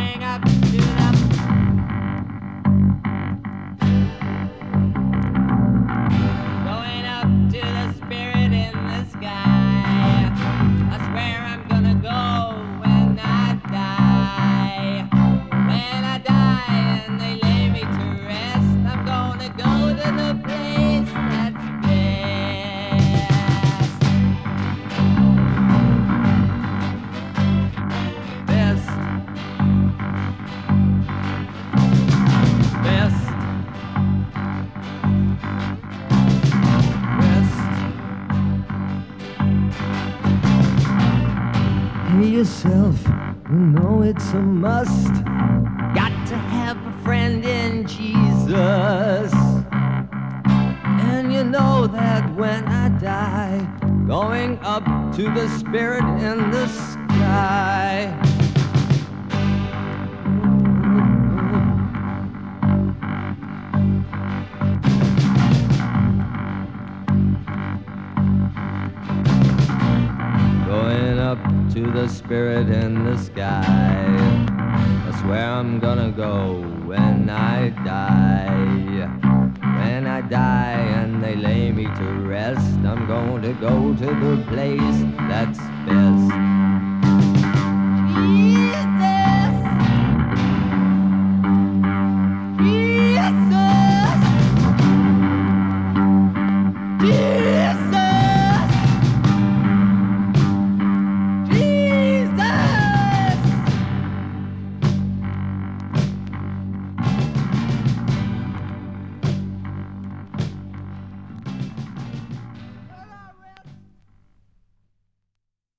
Yourself, you know it's a must. Got to have a friend in Jesus. And you know that when I die, going up to the Spirit in the sky. Going up to the Spirit in the sky. That's where I'm gonna go when I die. When I die and they lay me to rest, I'm going to go to the place that's best.